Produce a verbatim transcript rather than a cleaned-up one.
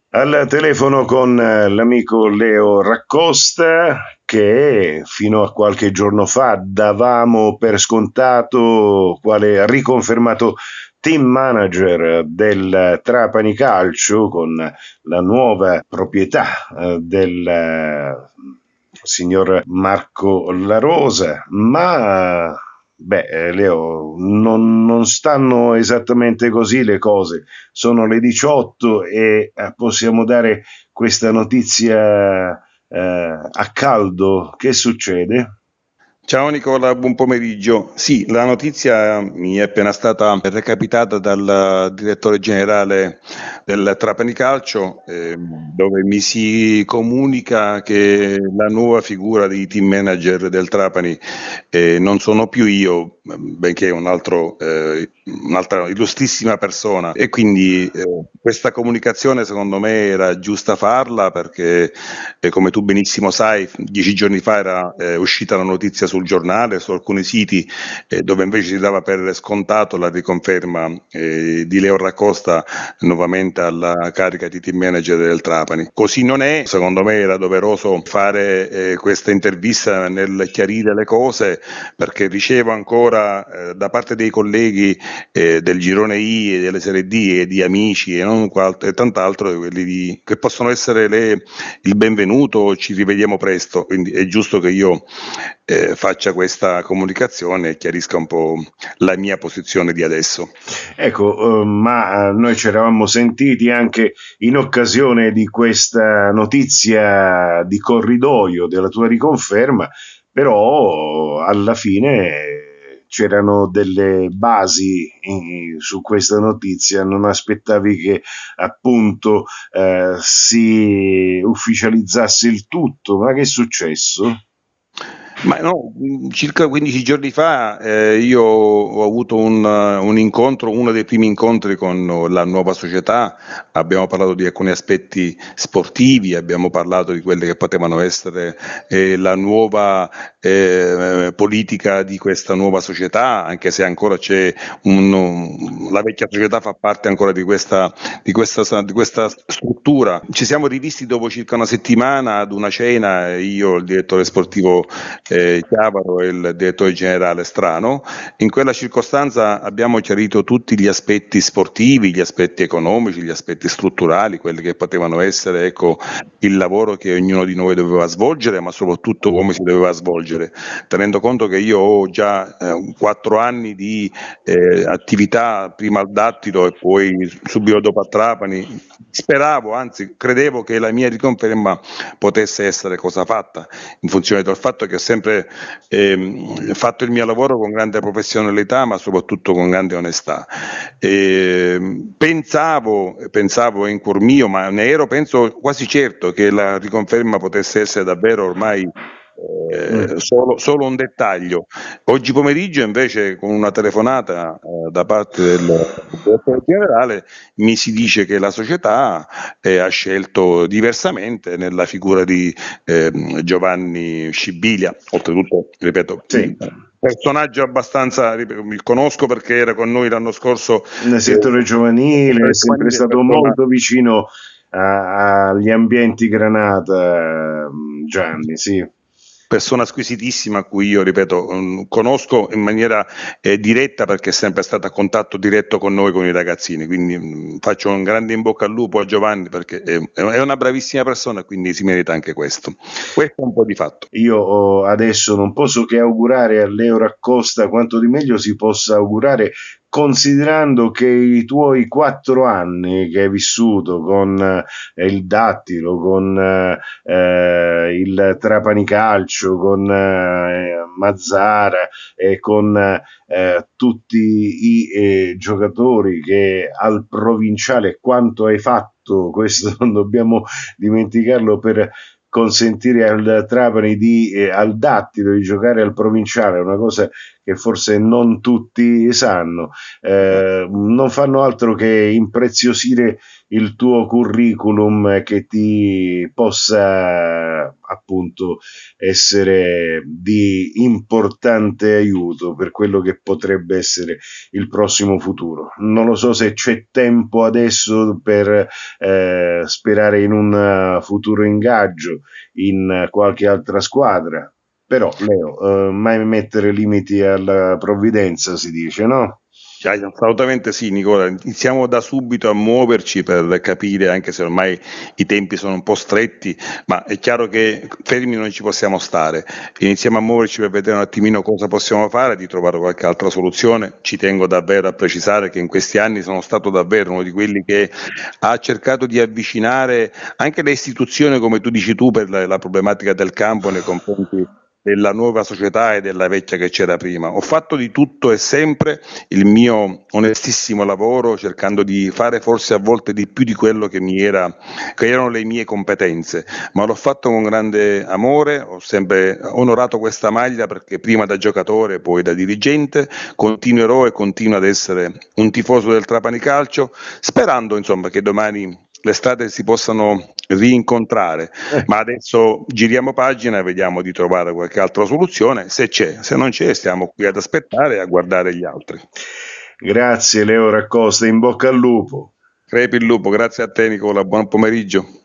Al telefono con eh, l'amico Leo Raccosta che fino a qualche giorno fa davamo per scontato quale riconfermato team manager del Trapani Calcio con la nuova proprietà eh, del eh, signor Marco La Rosa, ma beh, eh, Leo, non, non stanno esattamente così le cose. Sono le diciotto e eh, possiamo dare questa notizia eh, a caldo. Che succede? Ciao Nicola, buon pomeriggio. Sì, la notizia mi è appena stata recapitata dal direttore generale del Trapani Calcio, eh, dove mi si comunica che la nuova figura di team manager del Trapani eh, non sono più io, benché un altro, eh, un'altra illustrissima persona. E quindi eh, questa comunicazione secondo me era giusta farla perché, eh, come tu benissimo sai, dieci giorni fa era eh, uscita la notizia sul giornale, su alcuni siti, eh, dove invece si dava per scontato la riconferma eh, di Leo Raccosta nuovamente alla carica di team manager del Trapani. Così non è, secondo me era doveroso fare eh, questa intervista nel chiarire le cose, perché ricevo ancora eh, da parte dei colleghi eh, del girone I e delle serie D e di amici e, non qual- e tant'altro, quelli di, che possono essere le, il benvenuto, ci rivediamo presto, quindi è giusto che io eh, faccia questa comunicazione e chiarisca un po' la mia posizione di adesso. Ecco, eh, ma eh, noi ci eravamo sentiti anche in occasione di questa notizia di corridoio della tua riconferma, però alla fine c'erano delle basi eh, su questa notizia, non aspettavi che appunto eh, si ufficializzasse il tutto, ma che è successo? Ma no, circa quindici giorni fa eh, io ho avuto un, un incontro, uno dei primi incontri con la nuova società, abbiamo parlato di alcuni aspetti sportivi, abbiamo parlato di quelle che potevano essere eh, la nuova eh, politica di questa nuova società, anche se ancora c'è un, un- la vecchia società fa parte ancora di questa, di questa, di questa struttura. Ci siamo rivisti dopo circa una settimana ad una cena, io, il direttore sportivo eh, Chiavaro e il direttore generale Strano. In quella circostanza abbiamo chiarito tutti gli aspetti sportivi, gli aspetti economici, gli aspetti strutturali, quelli che potevano essere, ecco, il lavoro che ognuno di noi doveva svolgere, ma soprattutto come si doveva svolgere, tenendo conto che io ho già eh, quattro anni di eh, attività, prima al Dattilo e poi subito dopo a Trapani. Speravo, anzi credevo che la mia riconferma potesse essere cosa fatta, in funzione del fatto che ho sempre ehm, fatto il mio lavoro con grande professionalità, ma soprattutto con grande onestà. E pensavo, pensavo in cuor mio, ma ne ero penso quasi certo che la riconferma potesse essere davvero ormai Mm. eh, solo, solo un dettaglio. Oggi pomeriggio invece con una telefonata eh, da parte del direttore generale mi si dice che la società eh, ha scelto diversamente nella figura di eh, Giovanni Scibilia, oltretutto, ripeto, Sì. personaggio abbastanza, ripeto, mi conosco perché era con noi l'anno scorso Nel eh, settore giovanile è sempre giovanile, stato persona. molto vicino a- agli ambienti Granata, mm, Gianni, sì. Persona squisitissima a cui io, ripeto, mm, conosco in maniera eh, diretta perché è sempre stata a contatto diretto con noi, con i ragazzini, quindi mm, faccio un grande in bocca al lupo a Giovanni perché è, è una bravissima persona e quindi si merita anche questo. Questo è un po' di fatto. Io oh, adesso non posso che augurare a Leo Raccosta quanto di meglio si possa augurare, considerando che i tuoi quattro anni che hai vissuto con eh, il Dattilo, con eh, eh, il Trapani Calcio, con eh, Mazzara e con eh, tutti i eh, giocatori che al provinciale quanto hai fatto, questo non dobbiamo dimenticarlo, per consentire al Trapani di, eh, al Dattilo di giocare al provinciale, è una cosa che forse non tutti sanno, eh, non fanno altro che impreziosire il tuo curriculum, che ti possa appunto essere di importante aiuto per quello che potrebbe essere il prossimo futuro. Non lo so se c'è tempo adesso per eh, sperare in un futuro ingaggio in qualche altra squadra, però Leo, eh, mai mettere limiti alla provvidenza, si dice, no? Assolutamente sì, Nicola, iniziamo da subito a muoverci per capire, anche se ormai i tempi sono un po' stretti, ma è chiaro che fermi non ci possiamo stare, iniziamo a muoverci per vedere un attimino cosa possiamo fare, di trovare qualche altra soluzione. Ci tengo davvero a precisare che in questi anni sono stato davvero uno di quelli che ha cercato di avvicinare anche le istituzioni, come tu dici tu, per la, la problematica del campo nei confronti della nuova società e della vecchia che c'era prima. Ho fatto di tutto e sempre il mio onestissimo lavoro, cercando di fare forse a volte di più di quello che mi era, che erano le mie competenze, ma l'ho fatto con grande amore, ho sempre onorato questa maglia, perché prima da giocatore, poi da dirigente, continuerò e continuo ad essere un tifoso del Trapani Calcio, sperando insomma che domani le strade si possano rincontrare, ma adesso giriamo pagina e vediamo di trovare qualche altra soluzione, se c'è, se non c'è stiamo qui ad aspettare e a guardare gli altri. Grazie Leo Raccosta, in bocca al lupo. Crepi il lupo, grazie a te Nicola, buon pomeriggio.